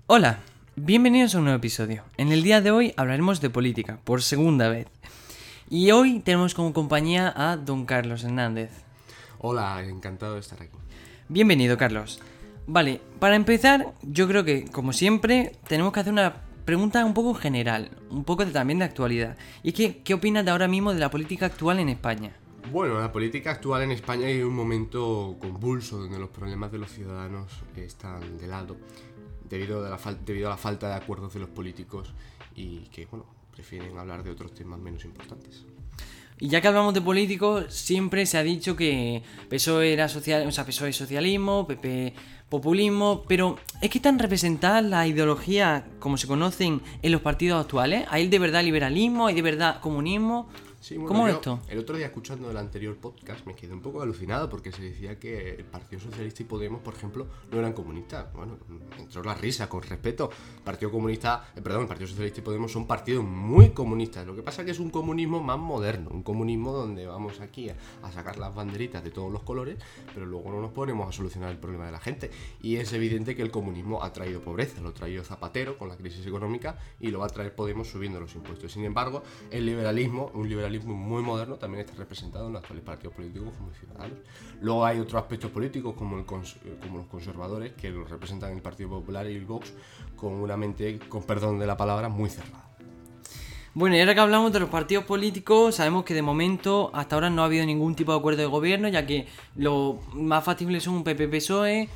Hola, bienvenidos a un nuevo episodio. En el día de hoy hablaremos de política, por segunda vez. Y hoy tenemos como compañía a don Carlos Hernández. Hola, encantado de estar aquí. Bienvenido, Carlos. Vale, para empezar, yo creo que, como siempre, tenemos que hacer una pregunta un poco general, un poco también de actualidad. Y es que, ¿qué opinas de ahora mismo de la política actual en España? Bueno, la política actual en España hay un momento convulso donde los problemas de los ciudadanos están de lado debido a la falta de acuerdos de los políticos y que, bueno, prefieren hablar de otros temas menos importantes. Y ya que hablamos de políticos, siempre se ha dicho que PSOE era PSOE socialismo, PP populismo, pero ¿es que están representadas las ideologías como se conocen en los partidos actuales? ¿Hay de verdad liberalismo? ¿Hay de verdad comunismo? Sí, bueno, ¿Cómo es esto? El otro día, escuchando el anterior podcast, me quedé un poco alucinado porque se decía que el Partido Socialista y Podemos, por ejemplo, no eran comunistas. Bueno, me entró la risa, con respeto. El Partido Socialista y Podemos son partidos muy comunistas. Lo que pasa es que es un comunismo más moderno, un comunismo donde vamos aquí a sacar las banderitas de todos los colores, pero luego no nos ponemos a solucionar el problema de la gente. Y es evidente que el comunismo ha traído pobreza, lo ha traído Zapatero con la crisis económica y lo va a traer Podemos subiendo los impuestos. Sin embargo, el liberalismo, un liberalismo muy moderno, también está representado en los actuales partidos políticos como Ciudadanos. Luego hay otros aspectos políticos como los conservadores, que los representan el Partido Popular y el Vox, con una mente, con perdón de la palabra, muy cerrada. Bueno, y ahora que hablamos de los partidos políticos, sabemos que de momento hasta ahora no ha habido ningún tipo de acuerdo de gobierno, ya que lo más factible son un PP-PSOE,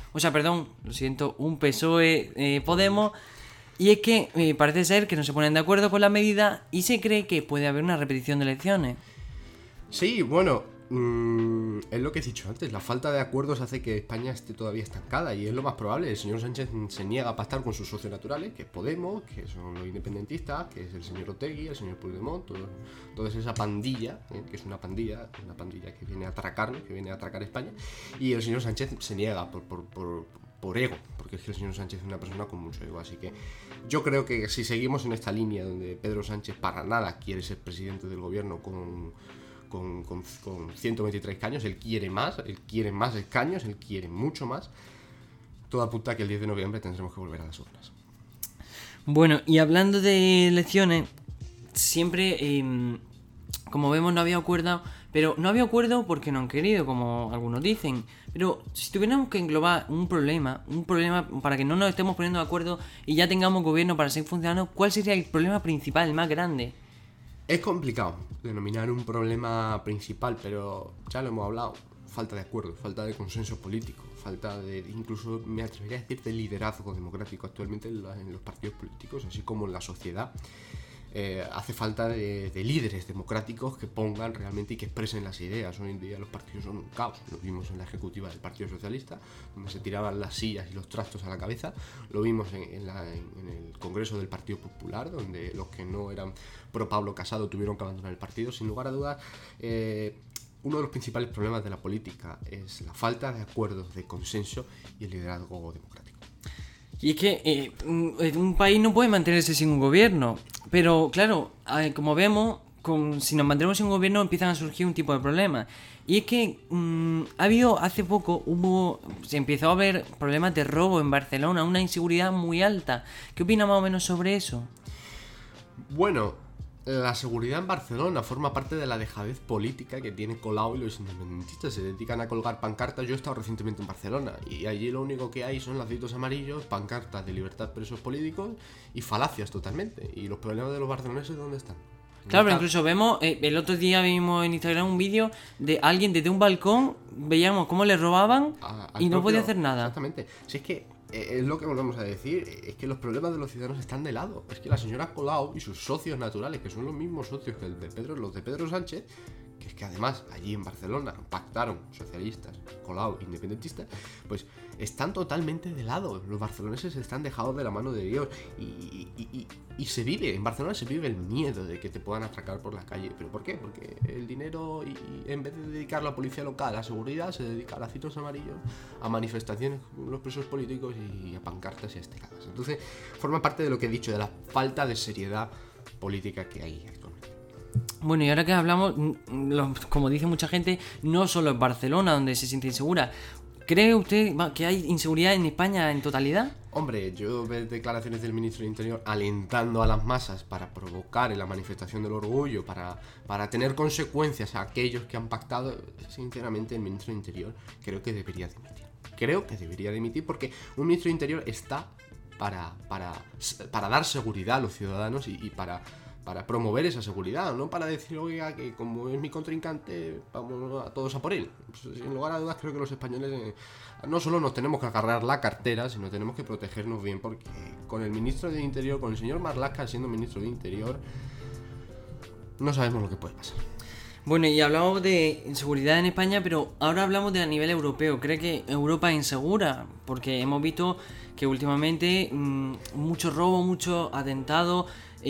un PSOE-Podemos, y es que parece ser que no se ponen de acuerdo con la medida y se cree que puede haber una repetición de elecciones. Sí, bueno, es lo que he dicho antes, la falta de acuerdos hace que España esté todavía estancada y es lo más probable. El señor Sánchez se niega a pactar con sus socios naturales, que es Podemos, que son los independentistas, que es el señor Otegi, el señor Puigdemont, toda esa pandilla, que es una pandilla que viene a atracarnos, que viene a atracar España, y el señor Sánchez se niega por ego, porque es que el señor Sánchez es una persona con mucho ego, así que yo creo que si seguimos en esta línea donde Pedro Sánchez para nada quiere ser presidente del gobierno con 123 escaños, él quiere más escaños, él quiere mucho más, todo apunta a que el 10 de noviembre tendremos que volver a las urnas. Bueno, y hablando de elecciones, siempre, como vemos, no había acuerdo, pero no había acuerdo porque no han querido, como algunos dicen. Pero si tuviéramos que englobar un problema para que no nos estemos poniendo de acuerdo y ya tengamos gobierno para seguir funcionando, ¿cuál sería el problema principal, el más grande? Es complicado denominar un problema principal, pero ya lo hemos hablado. Falta de acuerdo, falta de consenso político, falta de, incluso me atrevería a decir, de liderazgo democrático actualmente en los partidos políticos, así como en la sociedad. Hace falta de líderes democráticos que pongan realmente y que expresen las ideas. Hoy en día los partidos son un caos. Lo vimos en la ejecutiva del Partido Socialista, donde se tiraban las sillas y los trastos a la cabeza. Lo vimos en el Congreso del Partido Popular, donde los que no eran pro Pablo Casado tuvieron que abandonar el partido. Sin lugar a dudas, uno de los principales problemas de la política es la falta de acuerdos, de consenso y el liderazgo democrático. Y es que un país no puede mantenerse sin un gobierno. Pero claro, como vemos, si nos mantenemos sin un gobierno empiezan a surgir un tipo de problemas. Y es que hace poco se empezó a ver problemas de robo en Barcelona, una inseguridad muy alta. ¿Qué opina más o menos sobre eso? Bueno, la seguridad en Barcelona forma parte de la dejadez política que tiene Colau y los independentistas. Se dedican a colgar pancartas. Yo he estado recientemente en Barcelona y allí lo único que hay son lacitos amarillos, pancartas de libertad de presos políticos y falacias totalmente. ¿Y los problemas de los barceloneses dónde están? Claro, pero incluso vemos, el otro día vimos en Instagram un vídeo de alguien desde un balcón, veíamos cómo le robaban y no podía hacer nada. Exactamente. Si es que es lo que volvemos a decir, es que los problemas de los ciudadanos están de lado. Es que la señora Colau y sus socios naturales, que son los mismos socios que los de Pedro Sánchez, que es que además allí en Barcelona pactaron socialistas, Colau, independentistas, pues están totalmente de lado. Los barceloneses están dejados de la mano de Dios y se vive, en Barcelona se vive el miedo de que te puedan atracar por la calle. ¿Pero por qué? Porque el dinero, y en vez de dedicar la policía local a seguridad, se dedica a lacitos amarillos, a manifestaciones con los presos políticos y a pancartas y a esteladas. Entonces forma parte de lo que he dicho, de la falta de seriedad política que hay actualmente. Bueno, y ahora que hablamos, como dice mucha gente, no solo en Barcelona donde se siente insegura. ¿Cree usted que hay inseguridad en España en totalidad? Hombre, yo veo declaraciones del ministro del Interior alentando a las masas para provocar en la manifestación del orgullo, para tener consecuencias a aquellos que han pactado. Sinceramente, el ministro del Interior creo que debería dimitir. Creo que debería dimitir porque un ministro del Interior está para dar seguridad a los ciudadanos y para promover esa seguridad, no para decir, oiga, que como es mi contrincante, vamos a todos a por él. Pues, sin lugar a dudas, creo que los españoles no solo nos tenemos que agarrar la cartera, sino tenemos que protegernos bien, porque con el ministro del Interior, con el señor Marlaska siendo ministro del Interior, no sabemos lo que puede pasar. Bueno, y hablamos de inseguridad en España, pero ahora hablamos de a nivel europeo. ¿Cree que Europa es insegura? Porque hemos visto que últimamente mucho robo, mucho atentado.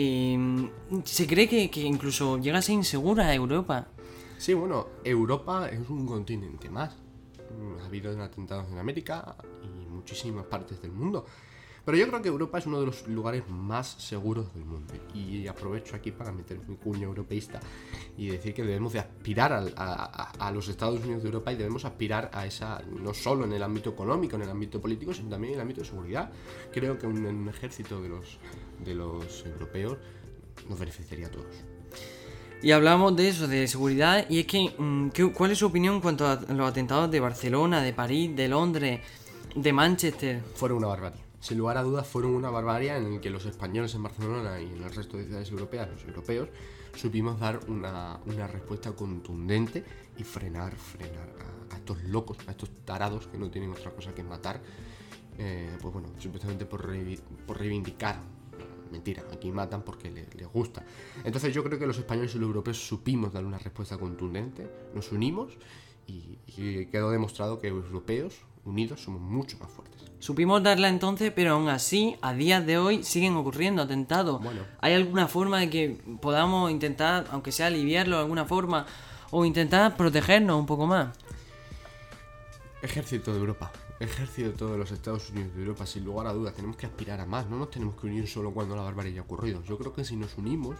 ¿Se cree que incluso llega a ser insegura Europa? Sí, bueno, Europa es un continente más. Ha habido atentados en América y muchísimas partes del mundo. Pero yo creo que Europa es uno de los lugares más seguros del mundo. Y aprovecho aquí para meter mi cuña europeísta y decir que debemos de aspirar a los Estados Unidos de Europa y debemos aspirar a esa, no solo en el ámbito económico, en el ámbito político, sino también en el ámbito de seguridad. Creo que un ejército de los europeos nos beneficiaría a todos. Y hablamos de eso, de seguridad, y es que, ¿cuál es su opinión en cuanto a los atentados de Barcelona, de París, de Londres, de Manchester? Fueron una barbarie. Sin lugar a dudas, fueron una barbarie en el que los españoles en Barcelona y en el resto de ciudades europeas, los europeos, supimos dar una respuesta contundente y frenar a estos locos, a estos tarados que no tienen otra cosa que matar, pues bueno, supuestamente por reivindicar. Mentira, aquí matan porque les gusta. Entonces yo creo que los españoles y los europeos supimos dar una respuesta contundente, nos unimos y quedó demostrado que los europeos unidos somos mucho más fuertes. Supimos darla entonces, pero aún así, a días de hoy siguen ocurriendo atentados. Bueno. ¿Hay alguna forma de que podamos intentar, aunque sea aliviarlo de alguna forma, o intentar protegernos un poco más? Ejército de Europa. Ejército de los Estados Unidos de Europa, sin lugar a dudas, tenemos que aspirar a más, no nos tenemos que unir solo cuando la barbarie haya ocurrido. Yo creo que si nos unimos,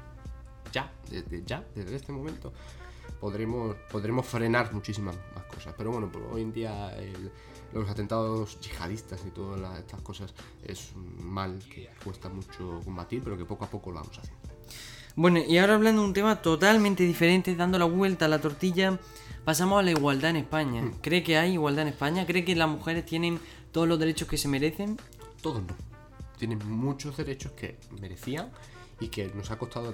desde este momento, podremos frenar muchísimas más cosas. Pero bueno, pues hoy en día los atentados yihadistas y todas estas cosas es un mal que cuesta mucho combatir, pero que poco a poco lo vamos haciendo. Bueno, y ahora hablando de un tema totalmente diferente, dando la vuelta a la tortilla, pasamos a la igualdad en España. ¿Cree que hay igualdad en España? ¿Cree que las mujeres tienen todos los derechos que se merecen? Todos no. Tienen muchos derechos que merecían y que nos ha costado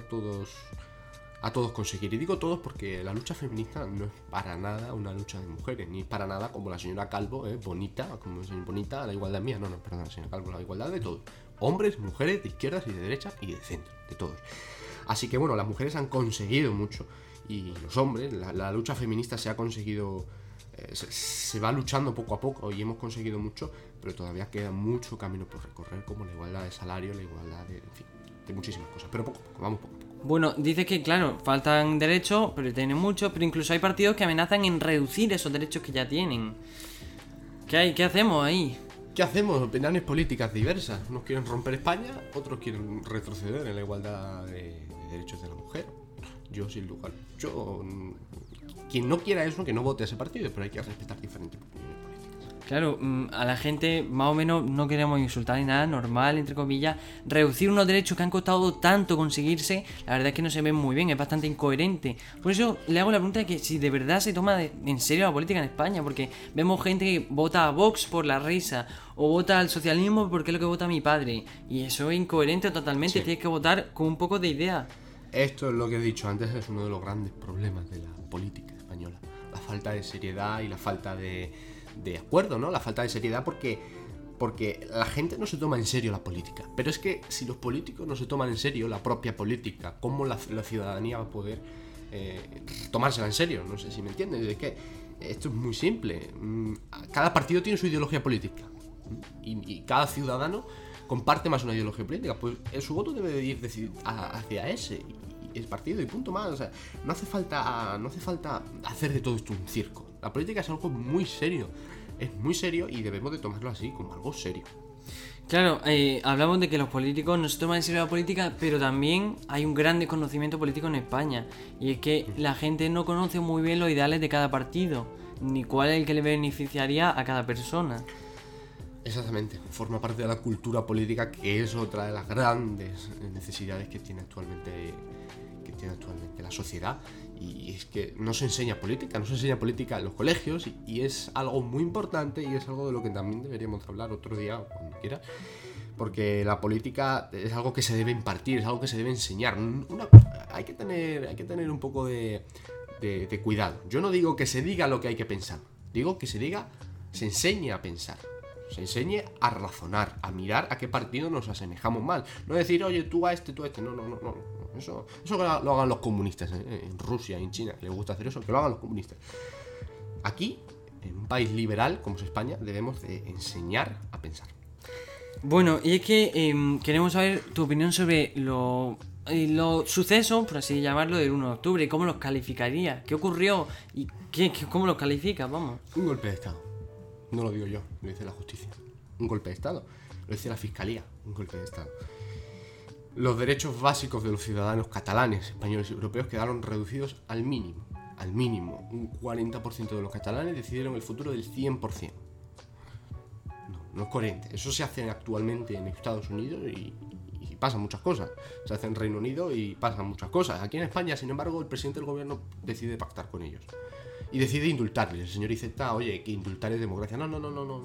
a todos conseguir. Y digo todos porque la lucha feminista no es para nada una lucha de mujeres, ni para nada como la señora Calvo, bonita, como señora bonita, la igualdad mía. No, perdón, señora Calvo, la igualdad de todos. Hombres, mujeres, de izquierdas y de derechas y de centro, de todos. Así que bueno, las mujeres han conseguido mucho. Y los hombres, la lucha feminista se ha conseguido, se va luchando poco a poco y hemos conseguido mucho, pero todavía queda mucho camino por recorrer, como la igualdad de salario, la igualdad de, en fin, de muchísimas cosas, pero poco a poco, vamos poco a poco. Bueno, dice que claro, faltan derechos, pero tienen muchos, pero incluso hay partidos que amenazan en reducir esos derechos que ya tienen. ¿Qué hacemos ahí? ¿Qué hacemos? Opiniones políticas diversas. Unos quieren romper España, otros quieren retroceder en la igualdad de derechos de la mujer. Yo, sin lugar, quien no quiera eso, que no vote a ese partido, pero hay que respetar diferentes opiniones políticas. Claro, a la gente más o menos no queremos insultar ni nada, normal, entre comillas. Reducir unos derechos que han costado tanto conseguirse, la verdad es que no se ven muy bien, es bastante incoherente. Por eso le hago la pregunta de que si de verdad se toma en serio la política en España, porque vemos gente que vota a Vox por la risa, o vota al socialismo porque es lo que vota mi padre. Y eso es incoherente totalmente, sí. Tienes que votar con un poco de idea. Esto es lo que he dicho antes, es uno de los grandes problemas de la política española. La falta de seriedad y la falta de acuerdo, ¿no? La falta de seriedad porque la gente no se toma en serio la política. Pero es que si los políticos no se toman en serio la propia política, ¿cómo la ciudadanía va a poder tomársela en serio? No sé si me entiendes. Es que esto es muy simple. Cada partido tiene su ideología política. Y cada ciudadano comparte más una ideología política, pues su voto debe de ir hacia ese el partido y punto más. O sea, no hace falta hacer de todo esto un circo. La política es algo muy serio, es muy serio y debemos de tomarlo así, como algo serio. Claro, hablamos de que los políticos no se toman en serio la política, pero también hay un gran desconocimiento político en España, y es que la gente no conoce muy bien los ideales de cada partido, ni cuál es el que le beneficiaría a cada persona. Exactamente, forma parte de la cultura política, que es otra de las grandes necesidades que tiene actualmente la sociedad. Y es que no se enseña política en los colegios, y es algo muy importante, y es algo de lo que también deberíamos hablar otro día, cuando quieras, porque la política es algo que se debe impartir, es algo que se debe enseñar. Hay que tener un poco de cuidado. Yo no digo que se diga lo que hay que pensar, digo que se enseñe a pensar, se enseñe a razonar, a mirar a qué partido nos asemejamos más. No decir, oye, tú a este, tú a este. No. Eso que lo hagan los comunistas, en Rusia, en China, que les gusta hacer eso, que lo hagan los comunistas. Aquí, en un país liberal como es España, debemos de enseñar a pensar. Bueno, y es que queremos saber tu opinión sobre los sucesos, por así llamarlo, del 1 de octubre. ¿Cómo los calificaría? ¿Qué ocurrió? ¿Y cómo los calificas? Vamos. Un golpe de Estado. No lo digo yo, lo dice la justicia. Un golpe de Estado. Lo dice la Fiscalía. Un golpe de Estado. Los derechos básicos de los ciudadanos catalanes, españoles y europeos quedaron reducidos al mínimo. Al mínimo. Un 40% de los catalanes decidieron el futuro del 100%. No es coherente. Eso se hace actualmente en Estados Unidos y pasan muchas cosas. Se hace en Reino Unido y pasan muchas cosas. Aquí en España, sin embargo, el presidente del gobierno decide pactar con ellos. Y decide indultarles. El señor Iceta, oye, que indultar es democracia. No.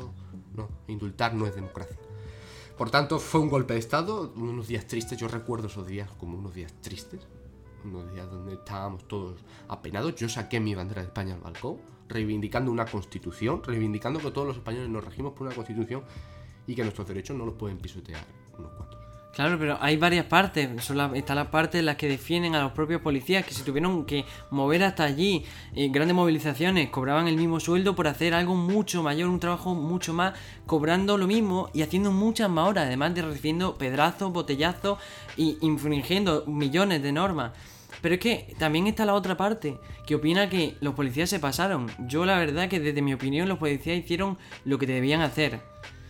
Indultar no es democracia. Por tanto, fue un golpe de Estado, unos días tristes. Yo recuerdo esos días como unos días tristes. Unos días donde estábamos todos apenados. Yo saqué mi bandera de España al balcón, reivindicando una constitución, reivindicando que todos los españoles nos regimos por una constitución y que nuestros derechos no los pueden pisotear unos cuantos. Claro, pero hay varias partes. Está la parte en la que defienden a los propios policías, que se tuvieron que mover hasta allí, grandes movilizaciones, cobraban el mismo sueldo por hacer algo mucho mayor, un trabajo mucho más, cobrando lo mismo y haciendo muchas más horas, además de recibiendo pedrazos, botellazos y infringiendo millones de normas. Pero es que también está la otra parte, que opina que los policías se pasaron. Yo la verdad que desde mi opinión los policías hicieron lo que debían hacer.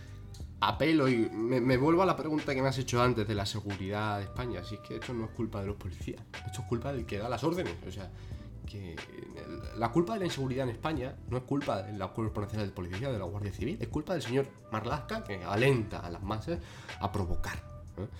Apelo y me vuelvo a la pregunta que me has hecho antes de la seguridad de España. Si es que esto no es culpa de los policías, esto es culpa del que da las órdenes. O sea, que la culpa de la inseguridad en España no es culpa de la Cuerpo Nacional de Policía, de la Guardia Civil, es culpa del señor Marlaska, que alenta a las masas a provocar, ¿eh?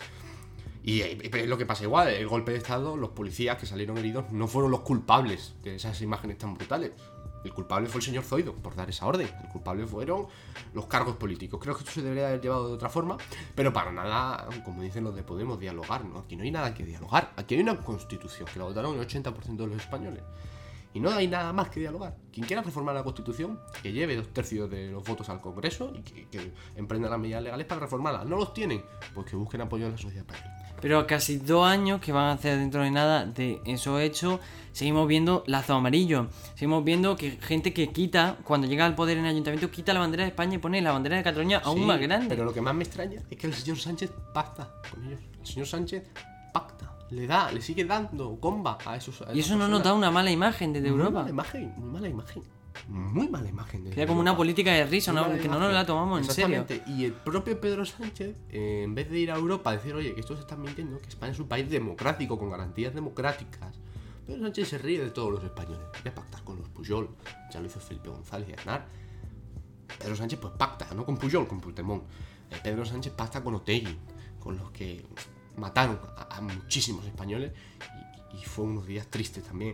Y es lo que pasa igual, el golpe de Estado, los policías que salieron heridos no fueron los culpables de esas imágenes tan brutales. El culpable fue el señor Zoido por dar esa orden. El culpable fueron los cargos políticos. Creo que esto se debería haber llevado de otra forma, pero para nada, como dicen los de Podemos, dialogar, ¿no? Aquí no hay nada que dialogar. Aquí hay una constitución que la votaron el 80% de los españoles. Y no hay nada más que dialogar. Quien quiera reformar la Constitución, que lleve 2/3 de los votos al Congreso y que emprenda las medidas legales para reformarla. ¿No los tienen? Pues que busquen apoyo en la sociedad española. Pero casi 2 años que van a hacer dentro de nada de esos hechos, seguimos viendo lazo amarillo. Seguimos viendo que gente que quita, cuando llega al poder en el ayuntamiento, quita la bandera de España y pone la bandera de Cataluña aún más grande. Pero lo que más me extraña es que el señor Sánchez pacta con ellos. El señor Sánchez pacta, le sigue dando comba a esos. Y eso no nos da una mala imagen desde Europa. Muy mala imagen. Muy mala imagen. Queda como una política de risa, ¿no? Que no nos la tomamos en serio. Y el propio Pedro Sánchez, en vez de ir a Europa a decir, oye, que estos se están mintiendo, que España es un país democrático, con garantías democráticas, Pedro Sánchez se ríe de todos los españoles. Quiere pactar con los Pujol, ya lo hizo Felipe González y Aznar. Pedro Sánchez pues pacta, no con Pujol, con Puigdemont. Pedro Sánchez pacta con Otegi, con los que mataron a muchísimos españoles, y fue unos días tristes también.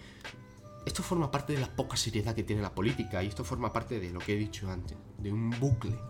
Esto forma parte de la poca seriedad que tiene la política, y esto forma parte de lo que he dicho antes, de un bucle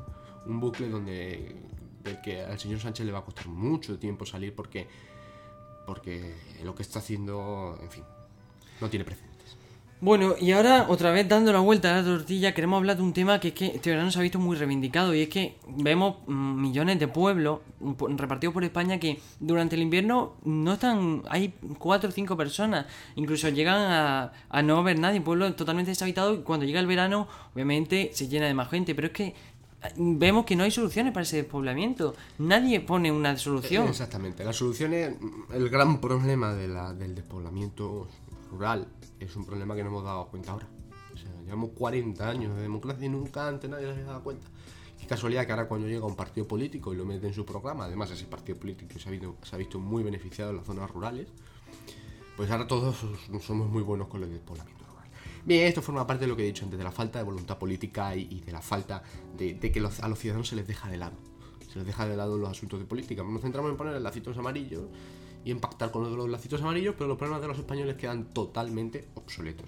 del que al señor Sánchez le va a costar mucho tiempo salir porque lo que está haciendo, en fin, no tiene precedentes. Bueno, y ahora otra vez dando la vuelta a la tortilla, queremos hablar de un tema que es que este verano se ha visto muy reivindicado, y es que vemos millones de pueblos repartidos por España que durante el invierno no están, hay 4 o 5 personas, incluso llegan a no ver nadie, pueblos totalmente deshabitados, y cuando llega el verano obviamente se llena de más gente, pero es que vemos que no hay soluciones para ese despoblamiento, nadie pone una solución. Exactamente, la solución es el gran problema del despoblamiento rural. Es un problema que no hemos dado cuenta ahora. O sea, llevamos 40 años de democracia y nunca antes nadie se había dado cuenta. Qué casualidad que ahora cuando llega un partido político y lo mete en su programa, además ese partido político se ha visto muy beneficiado en las zonas rurales, pues ahora todos somos muy buenos con el despoblamiento rural. Bien, esto forma parte de lo que he dicho antes, de la falta de voluntad política y de la falta de que a los ciudadanos se les deja de lado. Se les deja de lado los asuntos de política. Nos centramos en poner lacitos amarillos y en pactar con los lacitos amarillos, pero los problemas de los españoles quedan totalmente obsoletos.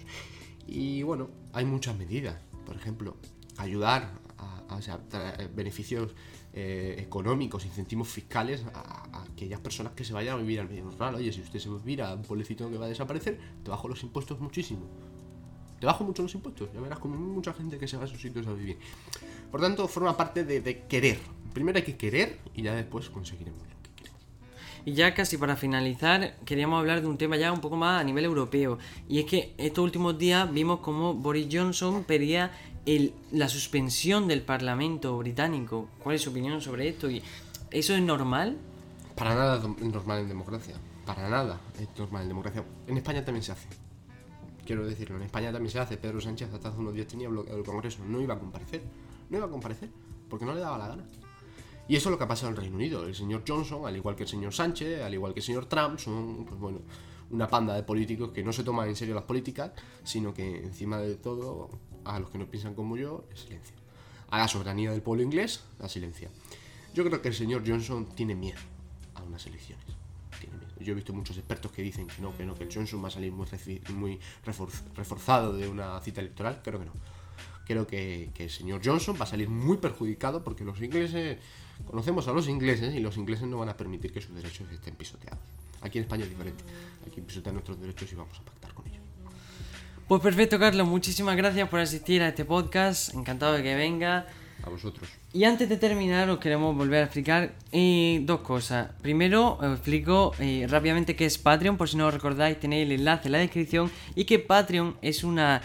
Y bueno, hay muchas medidas. Por ejemplo, ayudar a beneficios económicos, incentivos fiscales a aquellas personas que se vayan a vivir al medio rural. Oye, si usted se va a vivir a un pueblecito que va a desaparecer, te bajo los impuestos muchísimo. Te bajo mucho los impuestos, ya verás como mucha gente que se va a esos sitios a vivir. Por tanto, forma parte de querer. Primero hay que querer y ya después conseguiremos lo que queremos. Y ya casi para finalizar, queríamos hablar de un tema ya un poco más a nivel europeo. Y es que estos últimos días vimos cómo Boris Johnson pedía la suspensión del Parlamento británico. ¿Cuál es su opinión sobre esto? ¿Y eso es normal? Para nada es normal en democracia. Para nada es normal en democracia. En España también se hace. Quiero decirlo, en España también se hace. Pedro Sánchez hasta hace unos días tenía bloqueado el Congreso. No iba a comparecer. No iba a comparecer porque no le daba la gana. Y eso es lo que ha pasado en el Reino Unido. El señor Johnson, al igual que el señor Sánchez, al igual que el señor Trump, son, pues bueno, una panda de políticos que no se toman en serio las políticas, sino que encima de todo, a los que no piensan como yo, es silencio. A la soberanía del pueblo inglés, la silencia. Yo creo que el señor Johnson tiene miedo a unas elecciones. Tiene miedo. Yo he visto muchos expertos que dicen que no, que el Johnson va a salir muy reforzado de una cita electoral. Creo que no. Creo que el señor Johnson va a salir muy perjudicado porque los ingleses, conocemos a los ingleses y los ingleses no van a permitir que sus derechos estén pisoteados. Aquí en España es diferente. Aquí pisotean nuestros derechos y vamos a pactar con ellos. Pues perfecto, Carlos. Muchísimas gracias por asistir a este podcast. Encantado de que venga. A vosotros. Y antes de terminar, os queremos volver a explicar dos cosas. Primero, os explico rápidamente qué es Patreon. Por si no lo recordáis, tenéis el enlace en la descripción. Y que Patreon es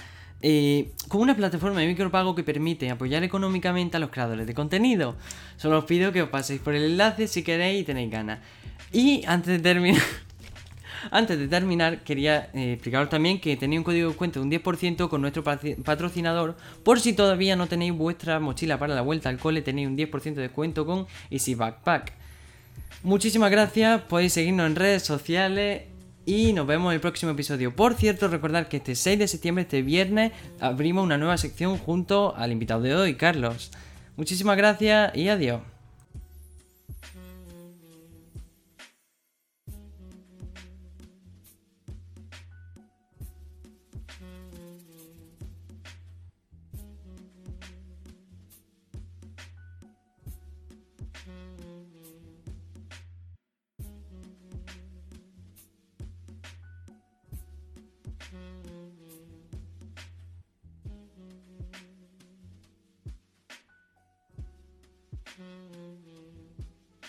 como una plataforma de micropago que permite apoyar económicamente a los creadores de contenido. Solo os pido que os paséis por el enlace si queréis y tenéis ganas. Y antes de terminar, quería explicaros también que tenéis un código de descuento de un 10% con nuestro patrocinador. Por si todavía no tenéis vuestra mochila para la vuelta al cole, tenéis un 10% de descuento con Easy Backpack. Muchísimas gracias, podéis seguirnos en redes sociales y nos vemos en el próximo episodio. Por cierto, recordad que este 6 de septiembre, este viernes, abrimos una nueva sección junto al invitado de hoy, Carlos. Muchísimas gracias y adiós.